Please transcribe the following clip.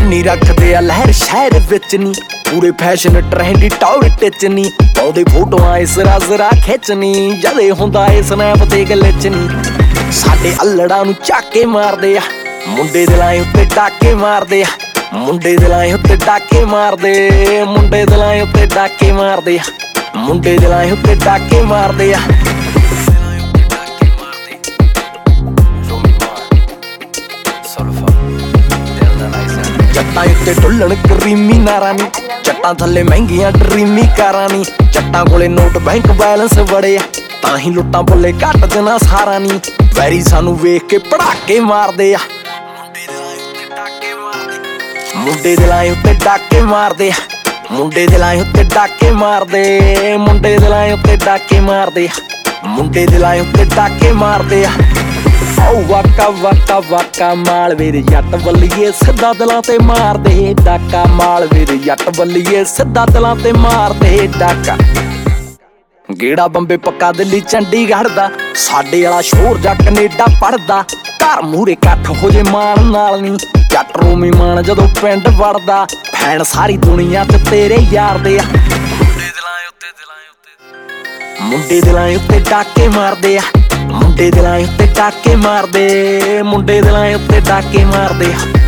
ਜਵਾਨੀ ਰੱਖਦੇ ਆ ਲਹਿਰ ਸ਼ਹਿਰ ਵਿੱਚ ਨੀ, ਪੂਰੇ ਫੈਸ਼ਨ ਟ੍ਰੈਂਡੀ ਟੌਰ ਟਿਚ ਨੀ, ਪਾਉਂਦੇ ਫੋਟੋਆਂ ਇਸ ਜ਼ਰਾ ਖਿੱਚਣੀ, ਜਦੇ ਹੁੰਦਾ ਏ ਸਨੈਪ ਤੇ ਗਲਿਚ ਨੀ। ਸਾਡੇ ਅਲੜਾਂ ਨੂੰ ਝਾਕੇ ਮਾਰਦੇ ਆ ਮੁੰਡੇ ਦਿਲਾਂ ਉੱਤੇ ਡਾਕੇ ਮਾਰਦੇ ਆ, ਮੁੰਡੇ ਦਿਲਾਂ ਉੱਤੇ ਡਾਕੇ ਮਾਰਦੇ, ਮੁੰਡੇ ਦਿਲਾਂ ਉੱਤੇ ਡਾਕੇ ਮਾਰਦੇ ਆ, ਮੁੰਡੇ ਦਿਲਾਂ ਉੱਤੇ ਡਾਕੇ ਮਾਰਦੇ ਆ। ਜੱਟਾਂ ਉੱਤੇ ਢੁੱਲਣ ਕਰੀਮੀ ਨਾਰਾਂ ਨੀ, ਜੱਟਾਂ ਥੱਲੇ ਮਹਿੰਗੀਆਂ ਡਰੀਮੀ ਕਾਰਾਂ ਨੀ, ਜੱਟਾਂ ਕੋਲੇ ਨੋਟ ਬੈਂਕ ਬੈਲੈਂਸ ਬੜੇ ਆ, ਤਾਂ ਹੀ ਲੁੱਟਾਂ ਬੁੱਲੇ ਘੱਟ ਦੇਣਾ ਸਾਰਾ ਨੀ। ਵੈਰੀ ਸਾਨੂੰ ਵੇਖ ਕੇ ਪੜਾਕੇ ਮਾਰਦੇ ਆ, ਮੁੰਡੇ ਦਿਲਾਂ ਉੱਤੇ ਡਾਕੇ ਮਾਰਦੇ ਆ, ਮੁੰਡੇ ਦਿਲਾਂ ਉੱਤੇ ਡਾਕੇ ਮਾਰਦੇ, ਮੁੰਡੇ ਦਿਲਾਂ ਉੱਤੇ ਡਾਕੇ ਮਾਰਦੇ ਆ, ਮੁੰਡੇ ਦਿਲਾਂ ਉੱਤੇ ਡਾਕੇ ਮਾਰਦੇ ਆ। ਓ ਵਾਕਾ ਵਾਕਾ ਵਾਕਾ ਮਾਲਵੇ ਦੇ ਜੱਟ ਬੱਲੀਏ ਸਿੱਧਾ ਦਿਲਾਂ ਤੇ ਮਾਰਦੇ ਡਾਕਾ, ਮਾਲਵੇ ਦੇ ਜੱਟ ਬੱਲੀਏ ਸਿੱਧਾ ਦਿਲਾਂ ਤੇ ਮਾਰਦੇ ਡਾਕਾ। ਗੇੜਾ ਬੰਬੇ ਪੱਕਾ ਦਿੱਲੀ ਚੰਡੀਗੜ੍ਹ ਦਾ, ਸਾਡੇ ਵਾਲਾ ਸ਼ੋਰ ਜਾਂ ਕਨੇਡਾ ਪੜਦਾ, ਘਰ ਮੂਹਰੇ ਇਕੱਠ ਹੋ ਜੇ ਮਾਣ ਨਾਲ ਨੀ, ਜੱਟ ਰੋਮੀ ਮਾਣ ਜਦੋਂ ਪਿੰਡ ਵੜਦਾ, ਭੈਣ ਸਾਰੀ ਦੁਨੀਆ ਚ ਤੇਰੇ ਯਾਰ ਦੇ ਆ। ਮੁੰਡੇ ਦਿਲਾਂ ਉੱਤੇ ਡਾਕੇ ਮਾਰਦੇ ਆ, ਮੁੰਡੇ ਦਿਲਾਂ ਉੱਤੇ ਡਾਕੇ ਮਾਰਦੇ, ਮੁੰਡੇ ਦਿਲਾਂ ਉੱਤੇ ਡਾਕੇ ਮਾਰਦੇ ਆ।